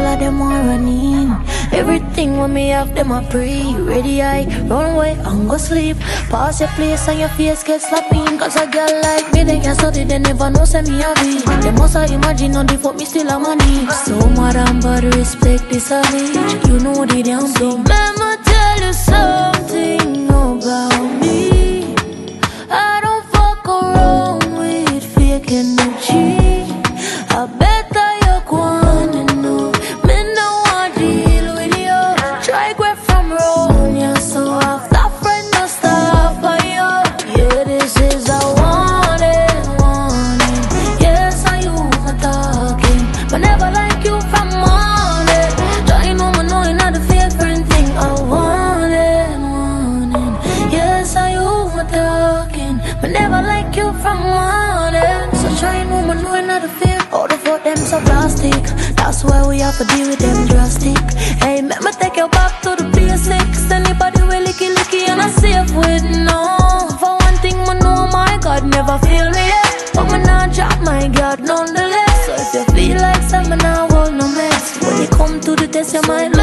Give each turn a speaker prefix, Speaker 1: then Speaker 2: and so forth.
Speaker 1: of them want running. Everything when me have them a pre. Ready I run away and go sleep. Pass your place and your face get slapping. Cause a girl like me, they can study, they never know say me a weak. They must have imagine on the fuck me still a money. So madam bad respect this a me. You know the damn thing. Mama tell you something about me. I don't fuck around with fake energy. I bet that you wanna know. Me no want deal with you. Try go from wrong, yeah. So after friend no stop by you. Yeah, this is a warning. Yes, I use my talking, but never like you from morning. Try no man knowing not the fake friend thing. I warning. Yes, I use my talking, but never like you from morning. So try no man knowing not the fake. All the fuck them so plastic. That's why we have to deal with them drastic. Hey, let me take you back to the basics. Anybody will licky and I safe with no. For one thing, I know my God never feel me yet, but me not drop my God nonetheless. So if you feel like something, I hold no mess. When you come to the test, you might